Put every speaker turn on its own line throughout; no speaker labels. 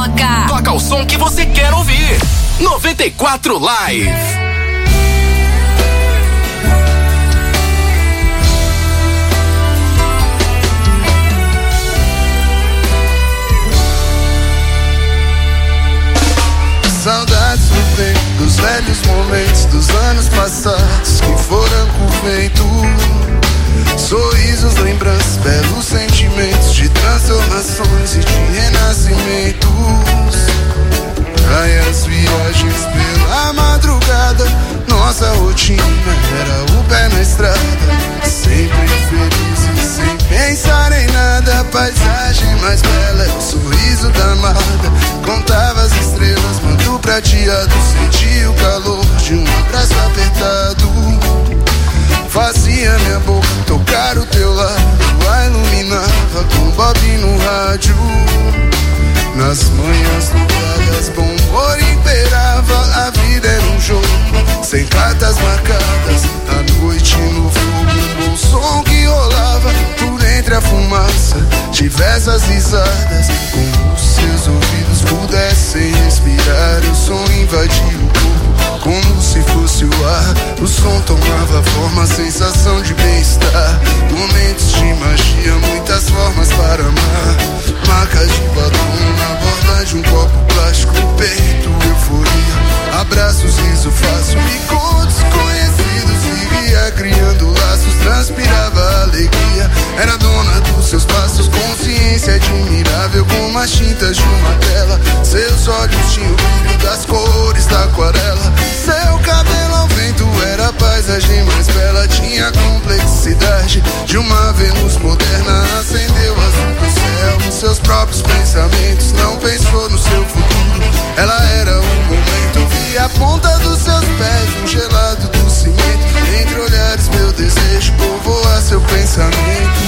toca.
Toca o som que você quer ouvir. 94 Live.
Saudades do tempo, dos velhos momentos, dos anos passados que foram com o vento. Sorrisos, lembranças, belos sentimentos de transformações e de renascimentos. Praias, viagens pela madrugada, nossa rotina era o pé na estrada. Sempre felizes, sem pensar em nada. A paisagem mais bela é o sorriso da amada. Contava as estrelas, manto prateado. Sentia o calor de um abraço apertado. Fazia minha boca tocar o teu lado. A iluminava com Bob no rádio. Nas manhãs nubladas, bom humor imperava. A vida era um jogo, sem cartas marcadas. A noite no fogo, um bom som que rolava por entre a fumaça. Diversas risadas, como os seus ouvidos pudessem respirar. O som invadia o corpo, como se fosse o ar. O som tomava forma, sensação de bem-estar. Momentos de magia, muitas formas para amar. Marcas de batom na borda de um copo plástico. Peito, euforia, abraços, riso fácil. Encontros conhecidos, vivia criando laços. Transpirava alegria, era dona dos seus passos. Consciência admirável como as tintas de uma tela. Seus olhos tinham o brilho das cores da aquarela. Seu cabelo ao vento era a paisagem mais bela. Tinha a complexidade de uma Vênus moderna. Acendeu o azul do céu nos seus próprios pensamentos. Não pensou no seu futuro, ela era um momento. Vi a ponta dos seus pés no gelado do cimento. Entre olhares meu desejo povoar seu pensamento.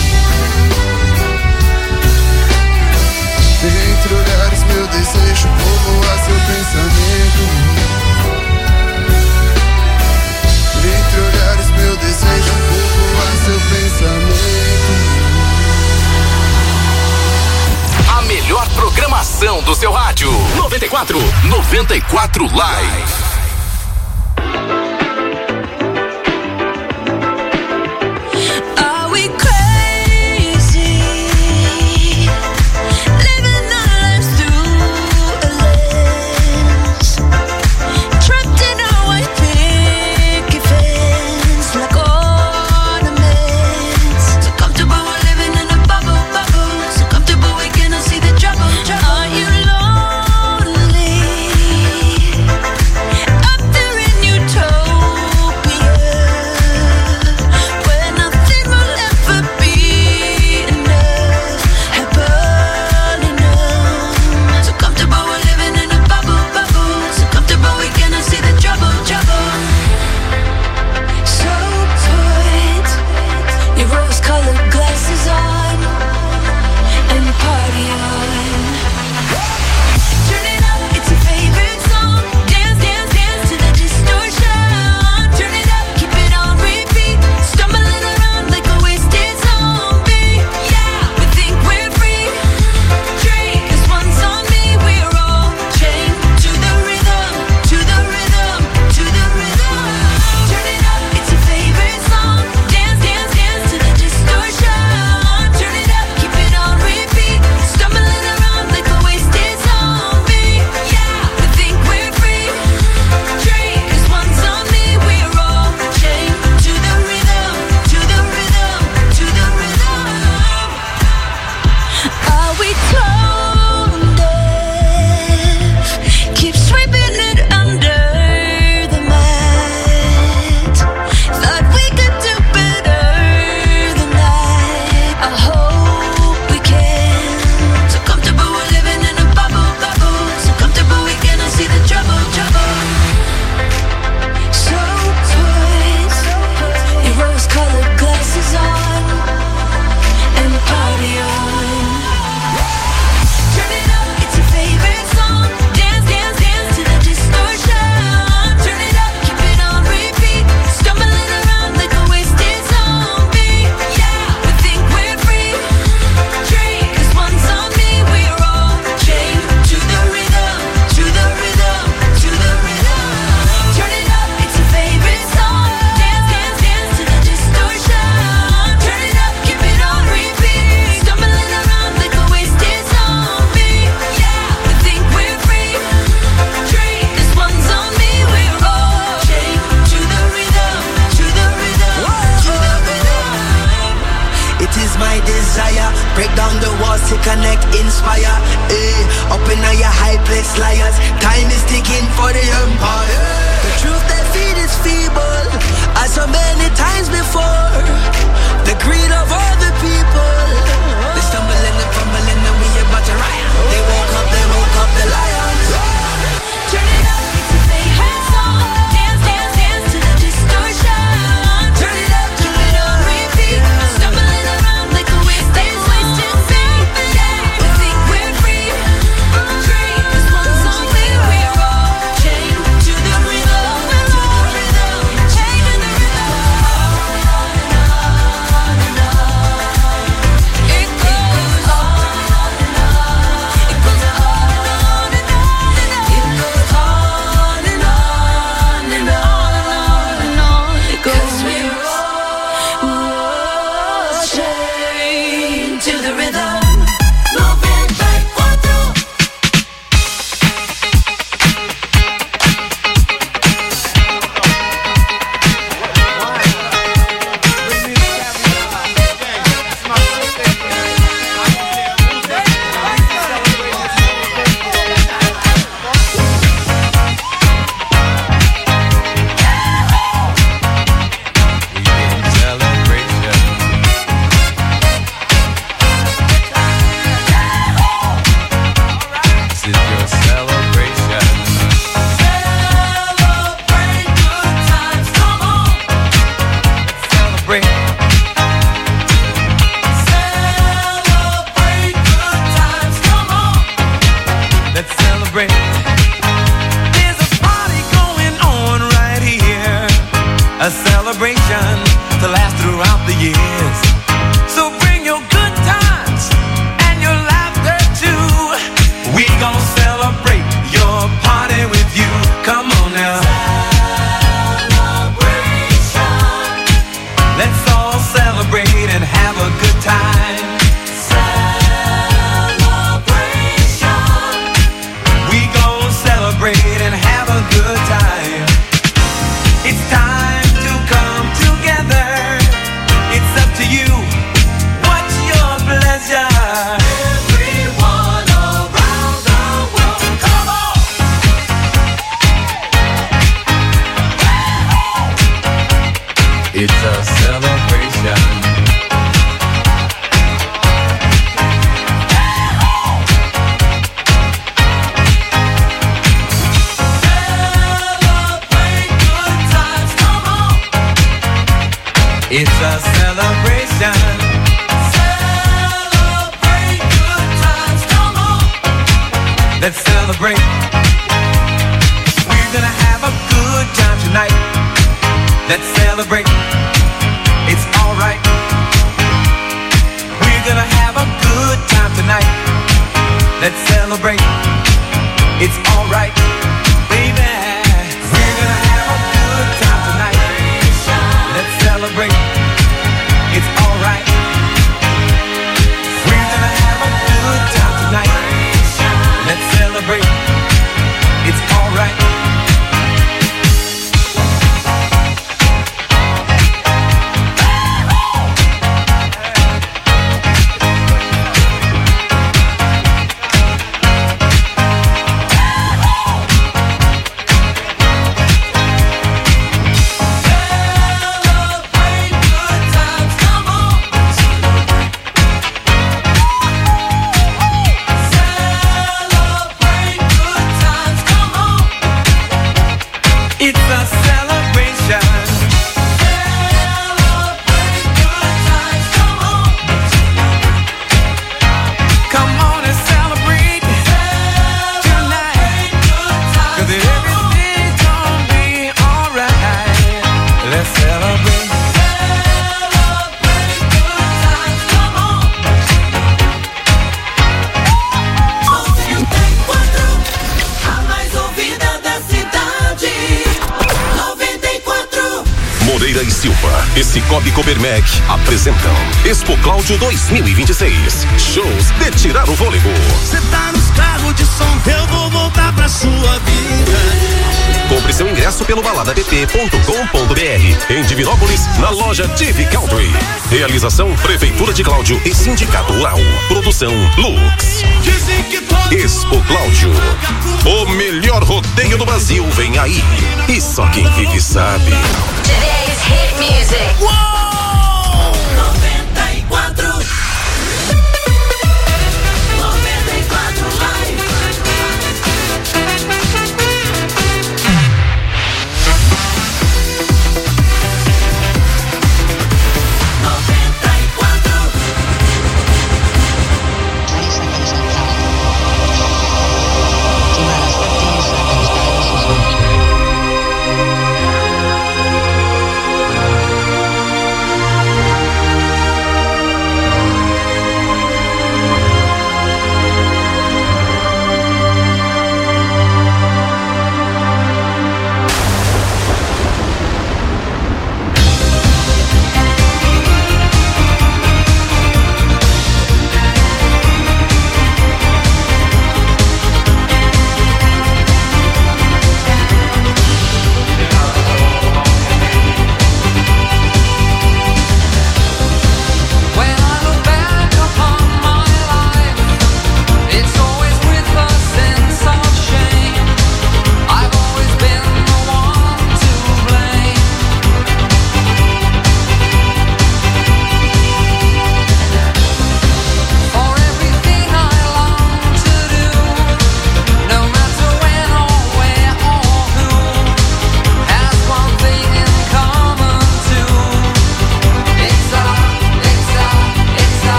Entre olhares meu desejo povoar seu pensamento. Entre olhares meu desejo povoar seu pensamento.
A melhor programação do seu rádio. 94 Live.
fire. Up in all your high place liars. Time is ticking for the empire. The truth they feed is feeble, as so many times before. The greed of all the people. They stumbling and fumbling and we about to riot. They woke up the lions.
Turn it up, it's a favorite song. Dance, dance, dance to the distortion. Turn it up, repeat. Stumbling around like a wasted feet. We think we're free. Dream is one song we're all chained to the rhythm. Chained to the rhythm. On and on and on. It goes on and on. It goes on and on and on. It goes on and on and on and on. It goes. 'Cause we're all chained to the rhythm. 94.
A celebration to last throughout the years. So bring your good times and your laughter too. We gon' celebrate your party with you. Come on now. Celebration. Let's all celebrate and have a good time. Celebration. We gon' celebrate and have a good time. It's time to come together. It's up to you. What's your pleasure? Everyone around the world, come on. It's a celebration. It's a celebration. Celebrate good times, come on. Let's celebrate. We're gonna have a good time tonight. Let's celebrate. It's alright. We're gonna have a good time tonight. Let's celebrate. It's alright, baby. We're gonna have a good time tonight. Let's celebrate. It's alright. We're gonna have a good time tonight. Let's celebrate. It's alright.
E Silva e Cicobi Copermec apresentam Expo Cláudio 2026. Shows de tirar o fôlego.
Cê tá nos carros de som, eu vou voltar pra sua vida.
Compre seu ingresso pelo baladapp.com.br. Em Divinópolis, na loja TV Country. Realização Prefeitura de Cláudio e Sindicato Rural. Produção Lux. Expo Cláudio. O melhor rodeio do Brasil vem aí. E só quem vive sabe.
Today's hit music.
94 Live.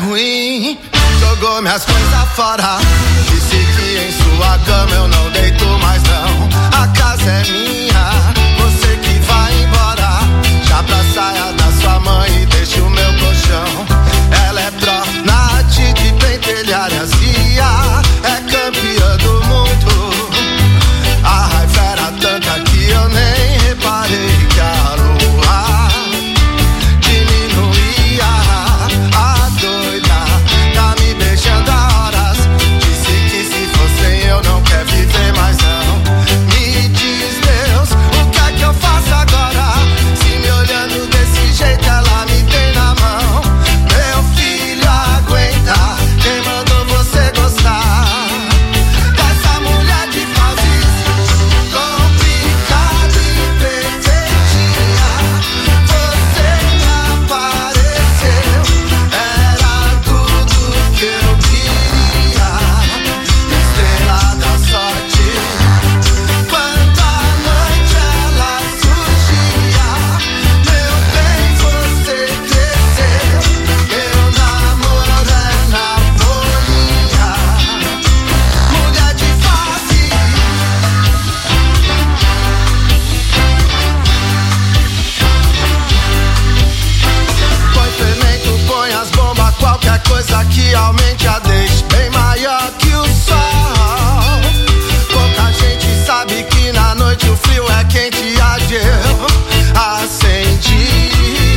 ruim. Jogou minhas coisas fora. Disse que em sua cama eu não deito mais não. A casa é minha, você que vai embora. Já pra saia da sua mãe e deixa o meu colchão. Ela é pró na tique pentelharia Cia. É campeã do mundo. A raiva era tanta que eu nem reparei que a lua diminuía. A doida tá me beijando há horas. Disse que se fosse eu não quer viver mais não. Me diz Deus, o que é que eu faço agora? Se me olhando desse jeito ela me tem na mão. Meu filho aguenta, quem mandou você gostar dessa mulher de fases complicada e perfeitinha? Você me apareceu, era tudo que eu queria. Estrela da sorte, quanta noite ela surgia. Meu bem, você cresceu, meu namoro é na folhinha. Mulher de face. Põe fermento, põe as bombas, qualquer coisa que aumente a deixe bem maior que o sol. Pouca gente sabe que na noite o frio é quente e a gel acendi.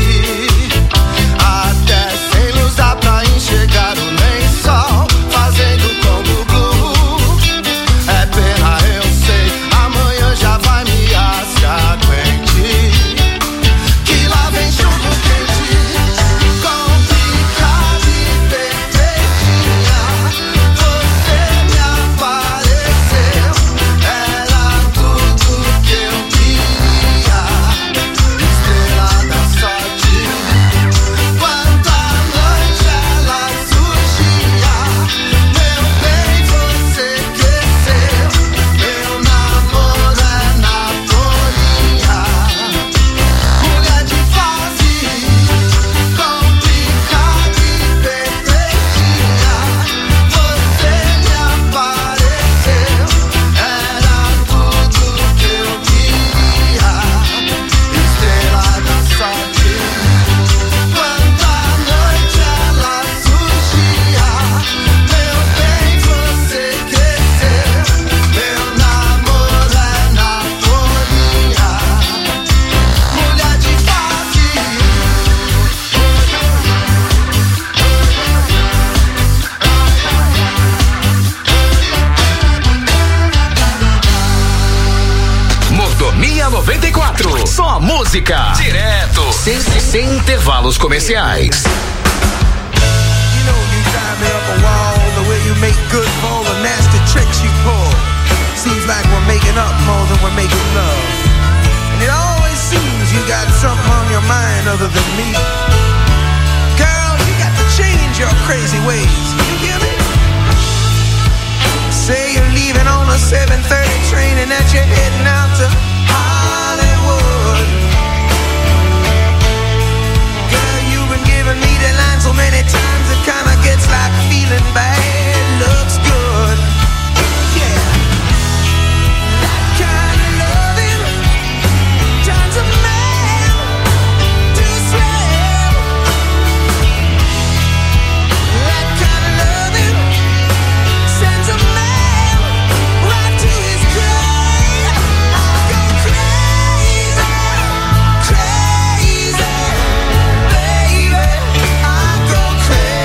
Até sem luz dá pra enxergar o lençol fazendo Congo Blue. É pena, eu sei, amanhã já vai me aguente. Que lá vem chuva quente, complicada e perfeitinha. Você me apareceu, era tudo que eu queria. Estrela da sorte, quanta noite ela surgia. Meu bem, você cresceu, meu namoro é na folhinha. Mulher de face, complicada e perfeitinha. Você me apareceu, era tudo que eu queria. Estrela da sorte, quanta noite ela surgia. Meu bem, você cresceu, meu namoro é na folhinha. Mulher de face.
Mordomia 94. Só música. Direto. Sem intervalos comerciais.
You know you drive me up a wall, the way you make good for all the nasty tricks you pull. Seems like we're making up more than we're making love. And it always seems you got something on your mind other than me. Girl, you got to change your crazy ways. You hear me? Say you're leaving on a 7:30 train and that you're heading out to Hollywood. Girl, you've been giving me the line so many times it kinda gets like feeling bad looks good. Yeah, that kind of loving turns a man to slave. That kind of loving sends a man right to his grave. I go crazy, crazy, baby. I go crazy.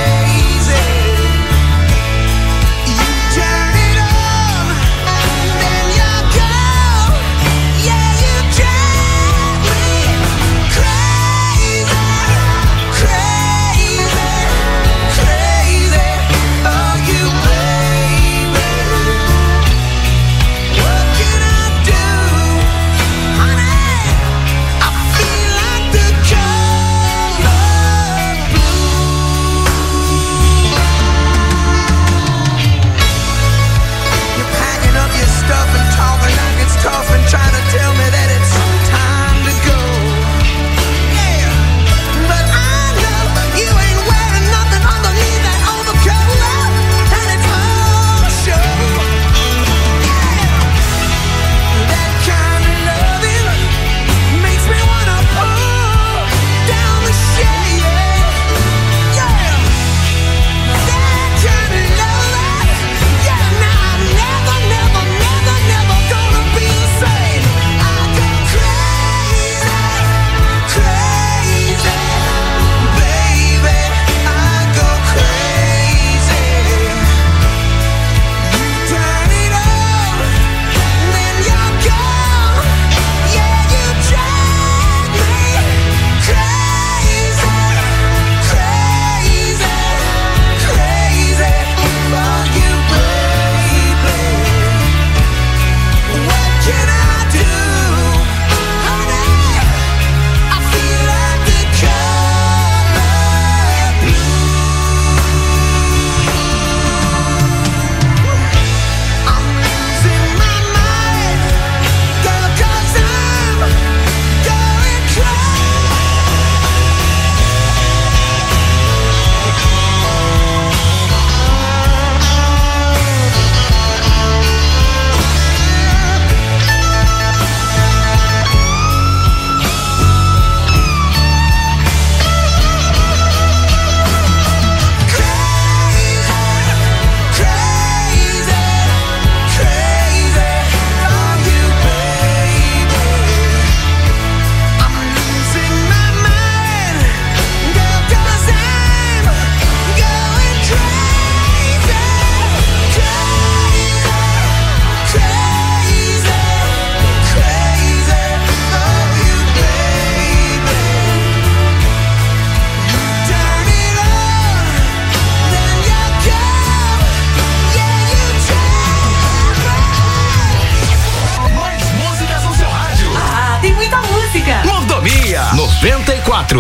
94.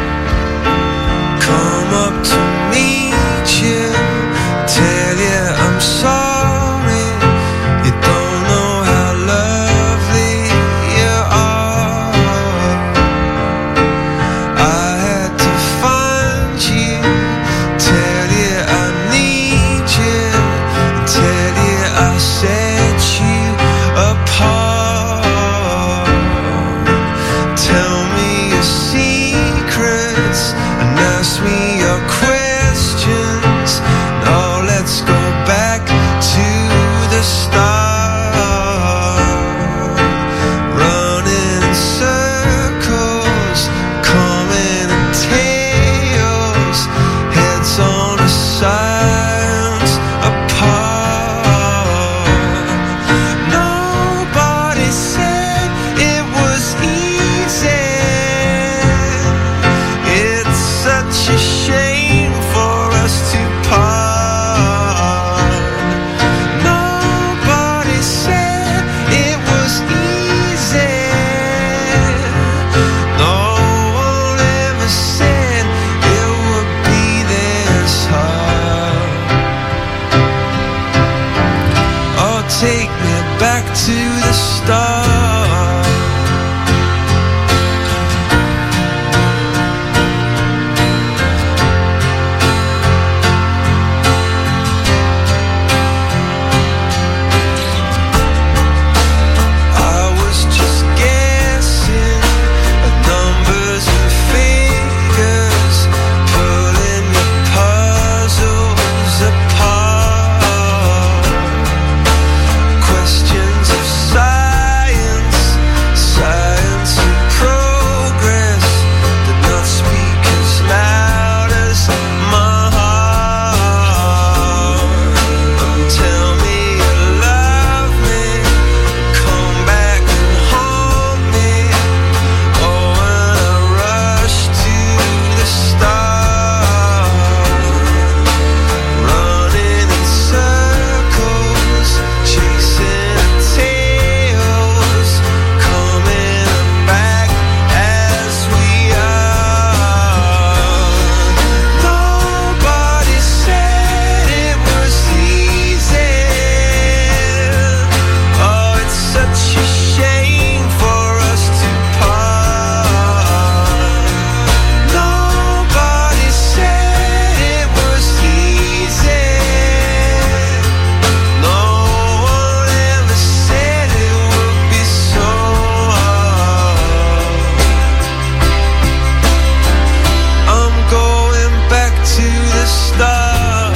Come up to meet you, tell you I'm sorry. You don't know how lovely you are. I had to find you, tell you I need you, tell you I set you apart. Tell me your secrets and ask me your questions. Now let's go back to the start. Running in circles, coming in tails, heads on the sides apart. Nobody said it was easy. It's such a shame for us to part. Nobody said it was easy. No one ever said it would be this hard. Oh, take me back to the start. I was just guessing at numbers and figures, pulling your puzzles apart. Questions of science, science and progress did not speak as loud as my heart. Tell me you love me, come back and haunt me. Oh, when I rush to the start, running in circles, chasing tails, coming back as we are. Nobody said it was easy. Oh, it's such a shame for us to part. Nobody said it was easy. No one ever said it would be so hard. I'm going back to the start.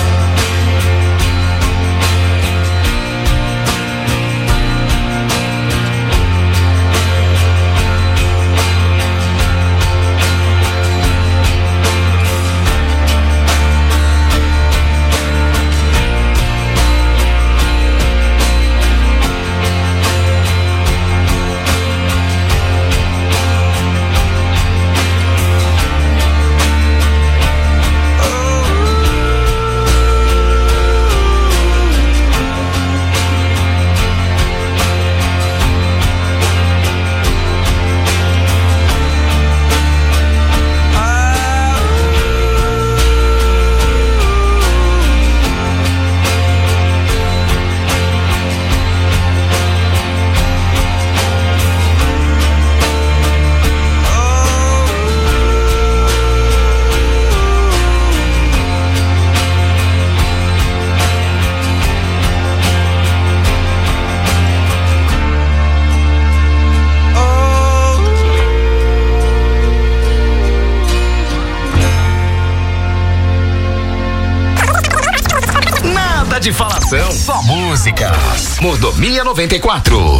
Nada de falação, só músicas. Mordomia 94.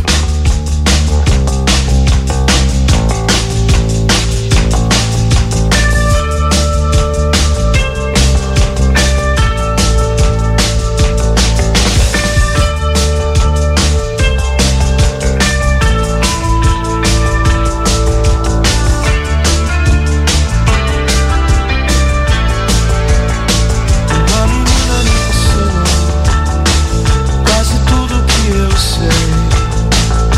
Quase tudo que eu sei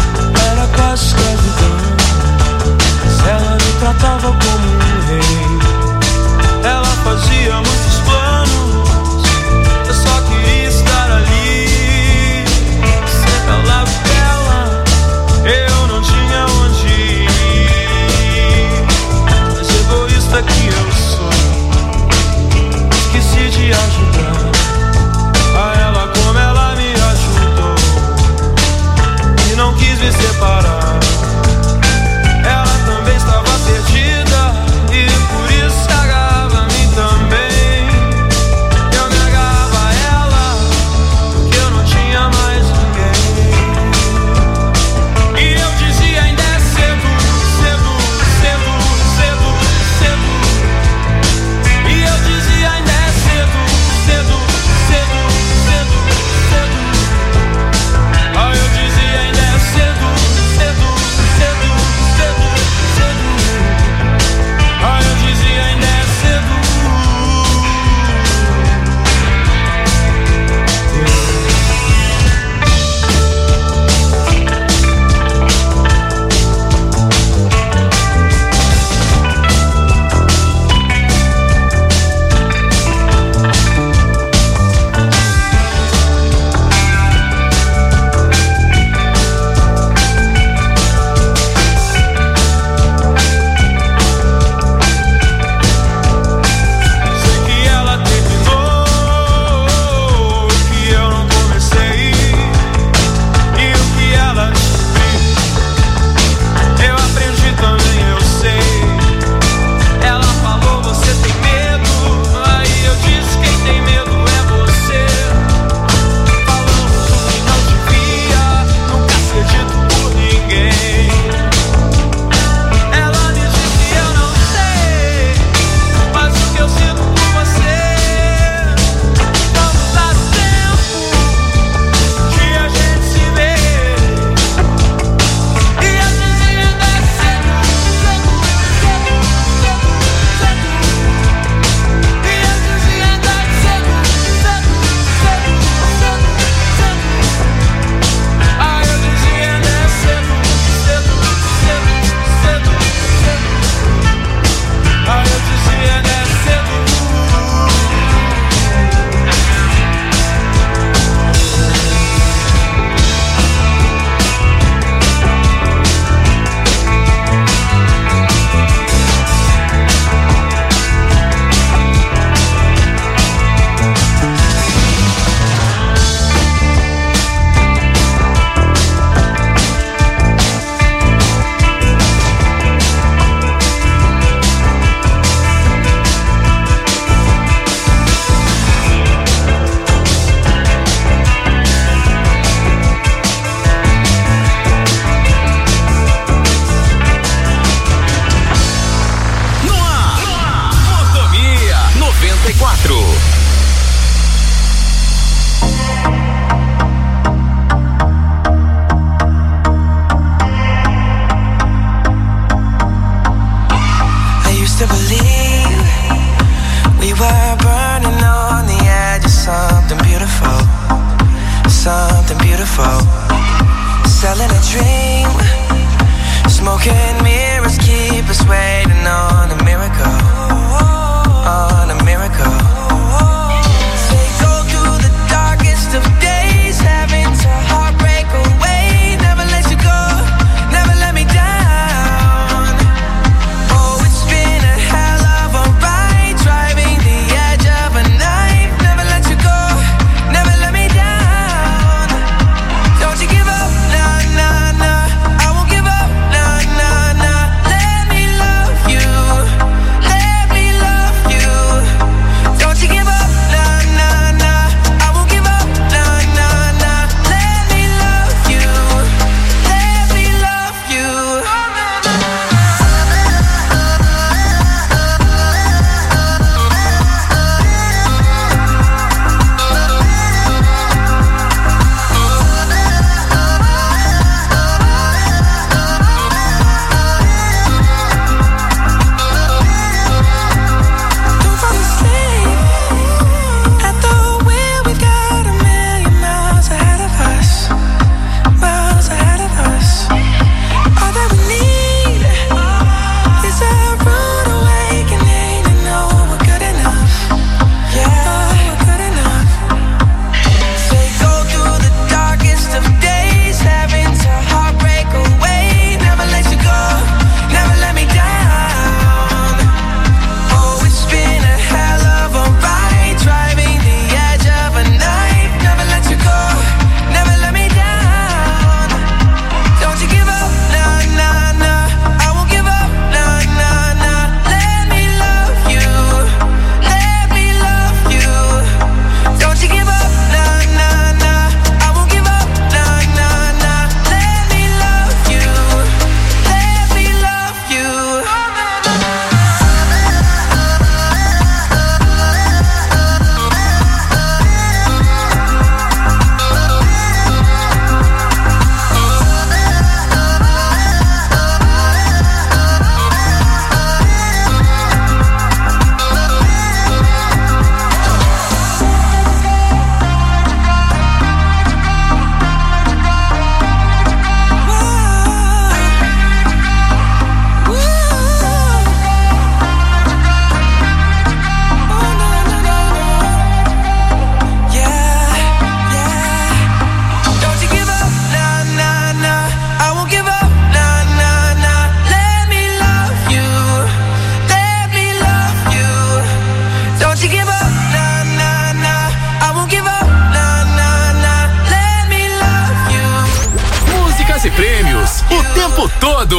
sucesso e prêmios o tempo todo.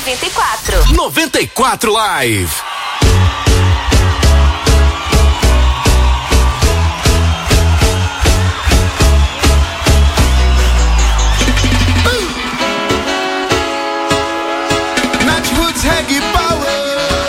94 Live.
Reggae Power.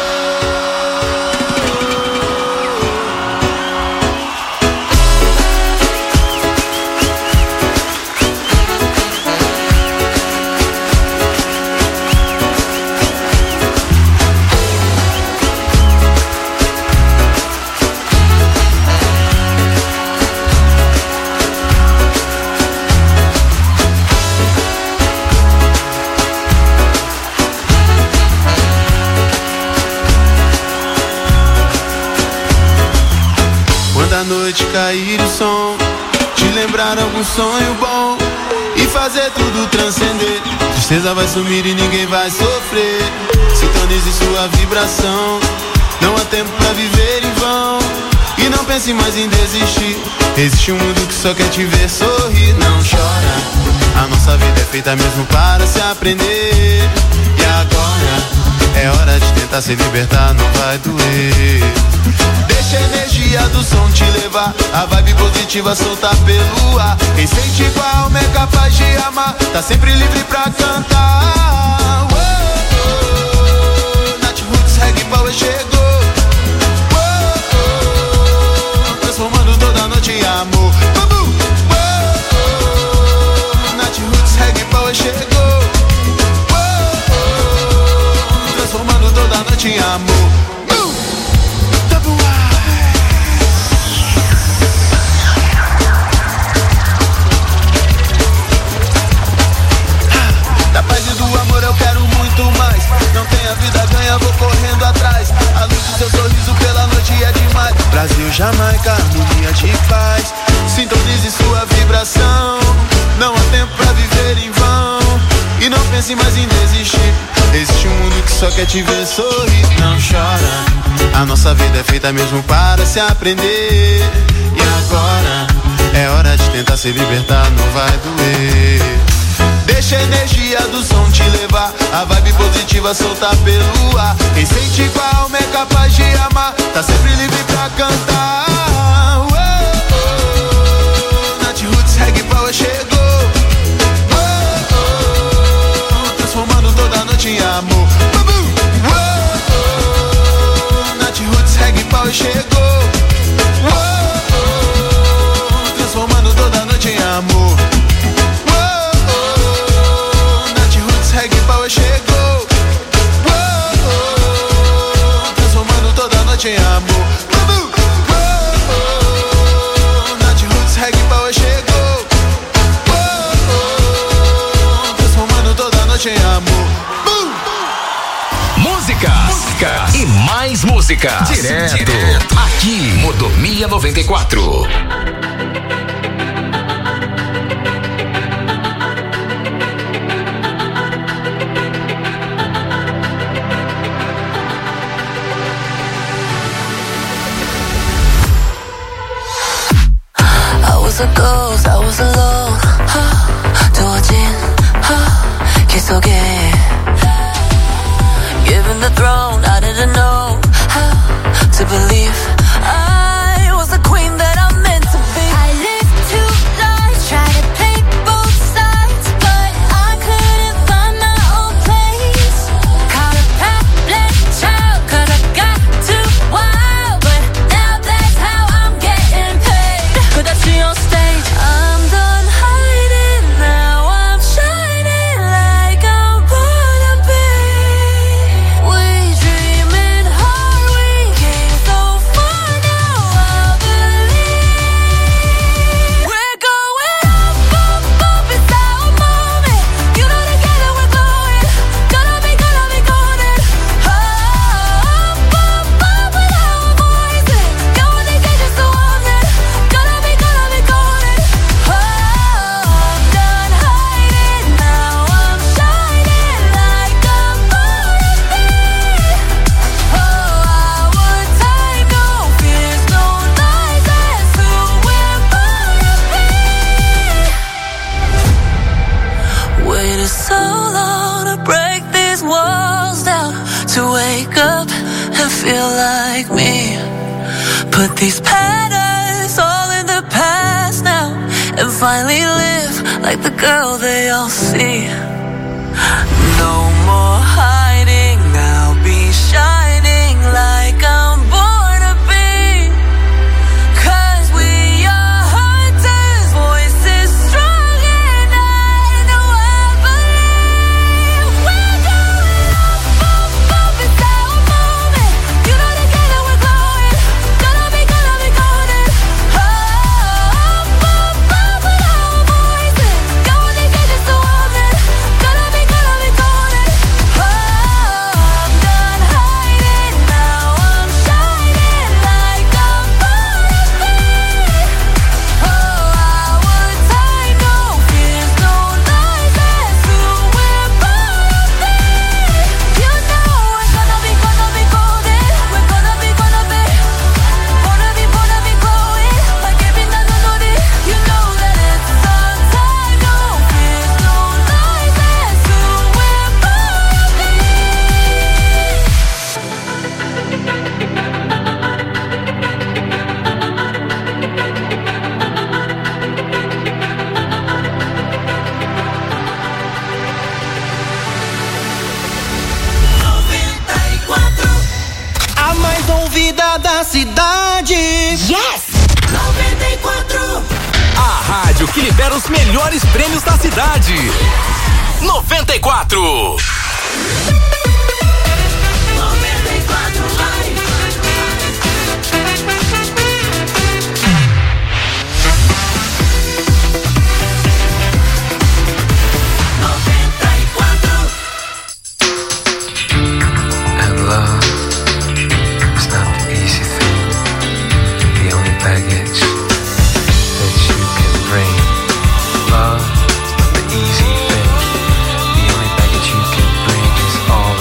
Da noite cair o som, te lembrar algum sonho bom e fazer tudo transcender. Tristeza vai sumir e ninguém vai sofrer. Sintonize sua vibração. Não há tempo pra viver em vão. E não pense mais em desistir. Existe um mundo que só quer te ver sorrir. Não chora, a nossa vida é feita mesmo para se aprender. E agora é hora de tentar se libertar, não vai doer. Deixa a energia do som te levar, a vibe positiva soltar pelo ar. Quem sente igual a alma é capaz de amar, tá sempre livre pra cantar. Oh, oh, Nath Roots Reggae Power chegou. Oh, oh, transformando toda noite em amor. Oh, oh, Nath Roots Reggae Power chegou. Oh, oh, transformando toda noite em amor. Da paz e do amor eu quero muito mais. Não tenho a vida ganha, vou correndo atrás. A luz do seu sorriso pela noite é demais. Brasil, Jamaica, harmonia de paz. Sintonize sua vibração. Não há tempo pra viver em vão. E não pense mais em desistir. Existe um mundo que só quer te ver sorrir. Não chora, a nossa vida é feita mesmo para se aprender. E agora é hora de tentar se libertar, não vai doer. Deixa a energia do som te levar, a vibe positiva soltar pelo ar. Quem sente igual a alma é capaz de amar, tá sempre livre pra cantar. Oh, oh, Nath Roots Reggae Power chegou. Oh, oh, transformando toda noite em amor. Oh, oh, Nath Roots Reggae Power chegou. Oh, oh, transformando toda noite em amor. Reggae Power chegou. Oh, oh, transformando toda noite em amor. Oh, oh, Nath Roots Reggae Power chegou. Oh, oh, transformando toda noite em amor.
Músicas e mais músicas. Direto aqui, Mordomia 94.
A ghost, I was alone. 두어진 길 속에 Given the throne, I didn't know how to believe I was the queen that I'm meant to be. I lived two lives, tried to play both sides, but I couldn't find my own place. Caught a problem child, 'cause I got too wild, but now that's how I'm getting paid. 끝없이 on stage, I'm done hiding, now I'm shining like I'm born to be. We dreaming hard, we came so far. feel like me. Put these patterns all in the past now, and finally live like the girl they all see. No more hiding, I'll be shining like I'm born to be. 'Cause we are hunters, voices strong, and I know I believe we're going up, up, up, it's our moment. You know together we're glowing, gonna be golden. Up, up, up with our voices, going to get just a woman, gonna be golden. Oh, I'm done hiding, now I'm shining like I'm born to be. Oh, our time, no fears, no lies, that's who we're born to be. You know we're gonna be golden. We're gonna be glowing like every night on it. You know that it's our time, no fears, no lies, that's who we're born to be.
A mais ouvida da cidade.
Yes! 94!
A rádio que libera os melhores prêmios da cidade. 94.
94 Live!
And love is not the easy thing, the only baggage that you can bring. Love is not the easy thing, the only baggage you can bring is all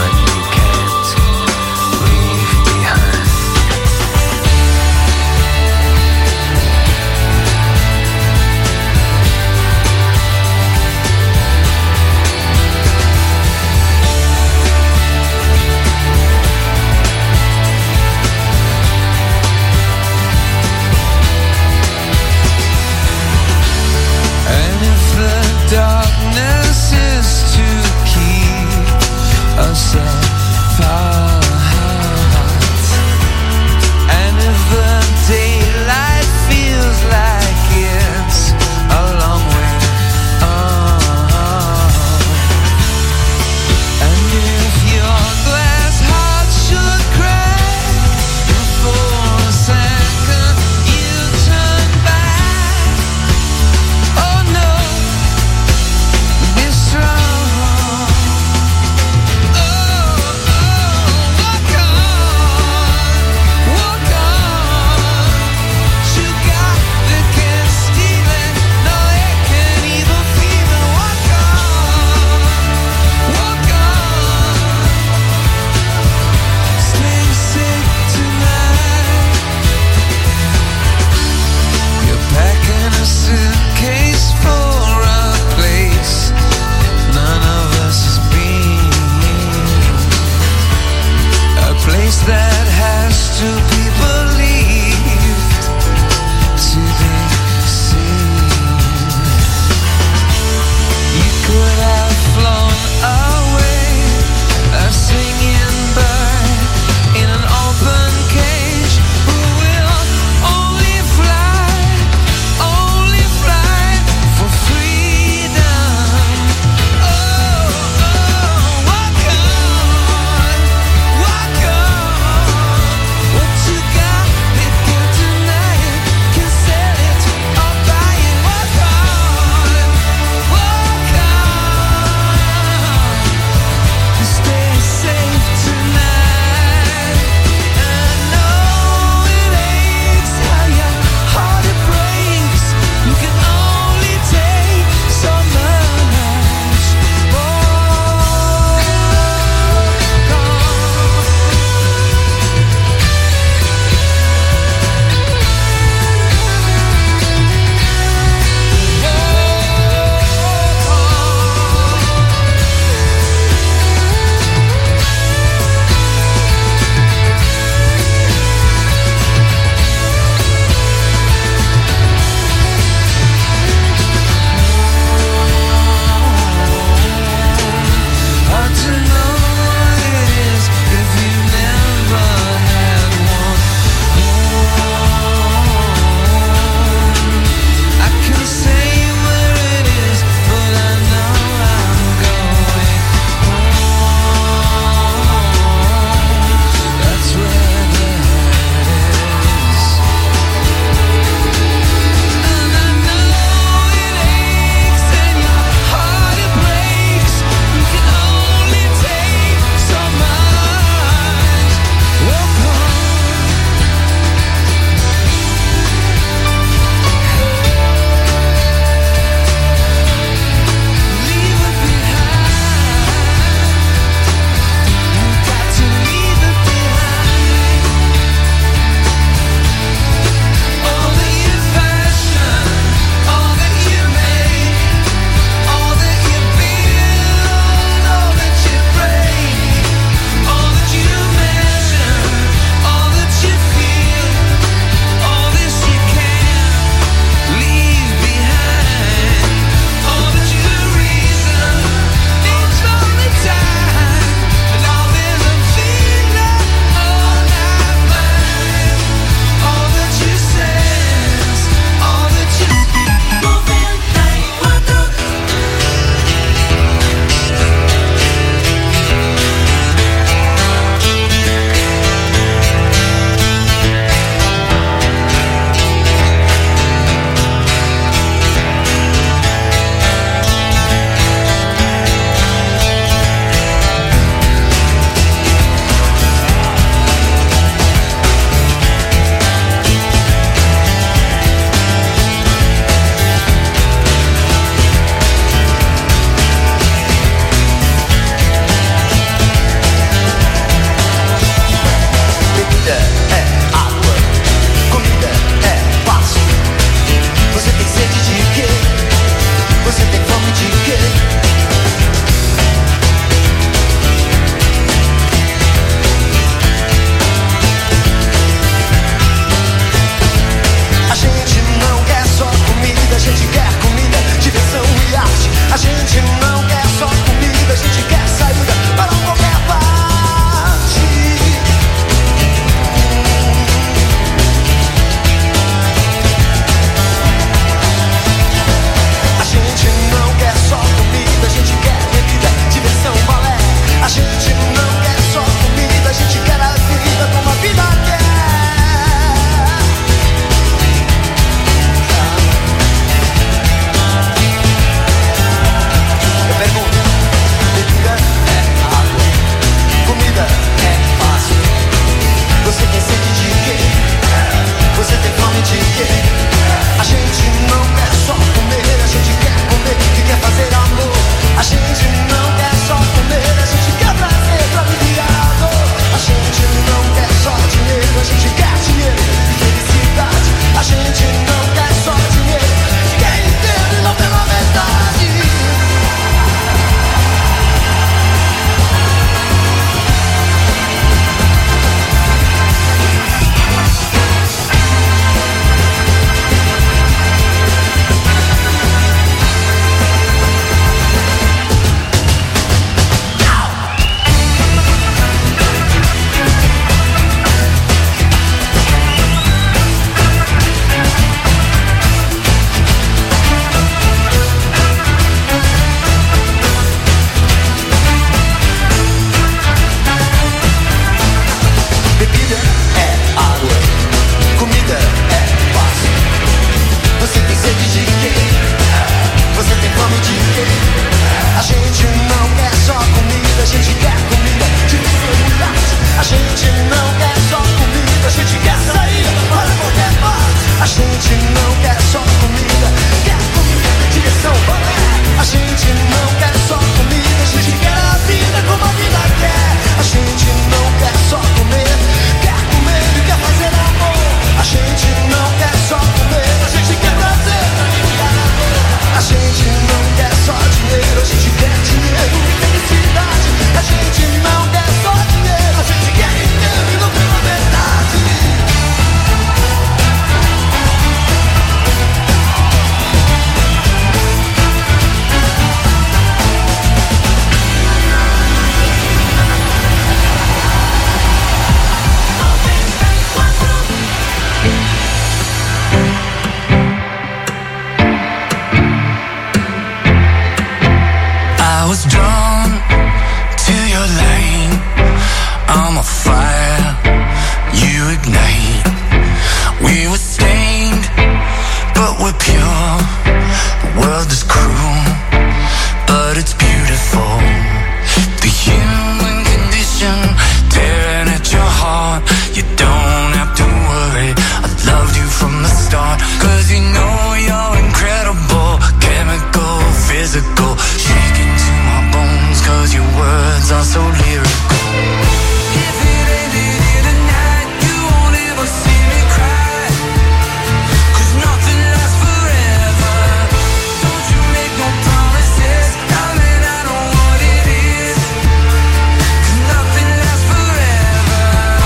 The world is cruel, but it's beautiful. The human condition tearing at your heart. You don't have to worry, I loved you from the start. Cause you know you're incredible, chemical, physical, shaking to my bones. Cause your words are so lyrical. If it ended here tonight, you won't ever see me cry. Cause nothing lasts forever. Don't you make no promises, darling, I know what it is. Cause nothing lasts forever.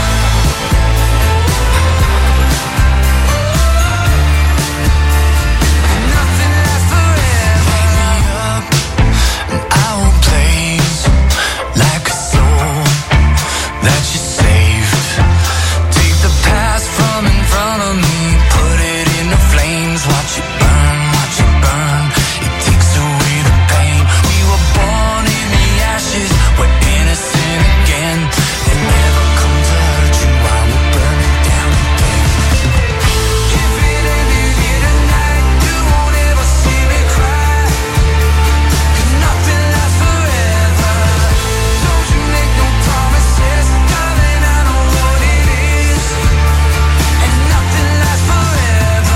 Nothing lasts forever. Wake me up and I will blaze like a soul that you saved. Take the past from in front of me, put it in the flames. Watch it burn, watch it burn. It takes away the pain. We were born in the ashes, we're innocent again. They never come to hurt you, I will burn it down again. If it ended here tonight, you won't ever see me cry. Cause nothing lasts forever. Don't you make no promises, darling, I know what it is. And nothing lasts forever.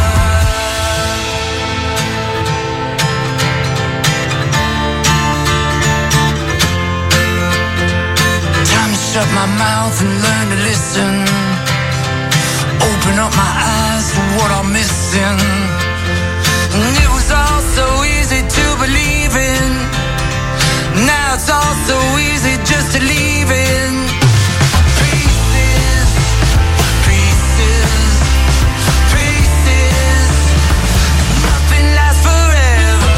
Time to shut my mouth and learn to listen. Open up my eyes to what I'm missing. And it was all so easy to believe in. Now it's all so easy just to leave in pieces, pieces, pieces. Nothing lasts forever.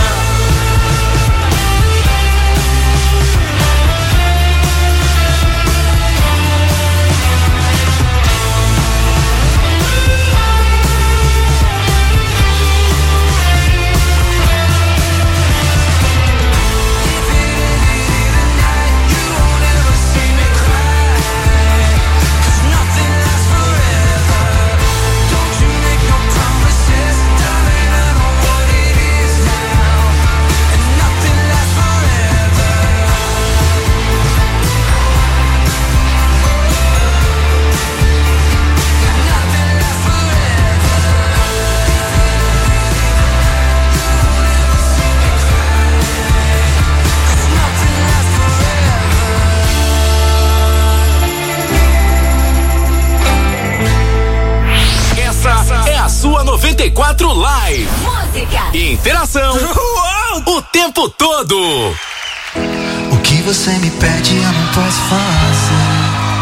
Essa é a sua 94 Live.
Música.
Interação o tempo todo.
O que você me pede eu não posso fazer.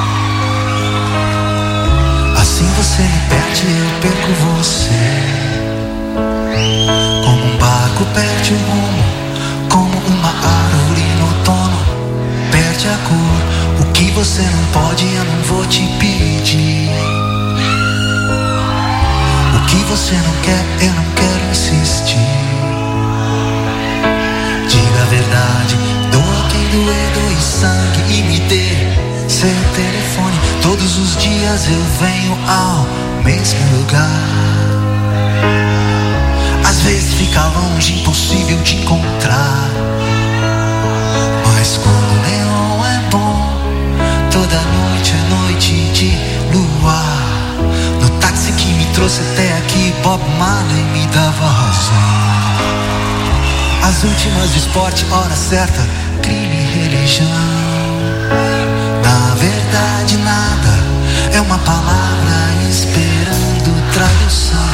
Assim você me perde, eu perco você. Como um barco perde o rumo, como uma árvore no outono perde a cor. O que você não pode eu não vou te pedir. O que você não quer eu não quero insistir. Diga a verdade, doa quem doer, doe sangue e me dê seu telefone. Todos os dias eu venho ao mesmo lugar. Às vezes fica longe, impossível de encontrar. Mas quando o neon é bom, toda noite é noite de luar. No táxi que me trouxe até aqui, Bob Marley me dava razão. As últimas de esporte, hora certa, crime e religião. Na verdade nada, é uma palavra esperando tradução.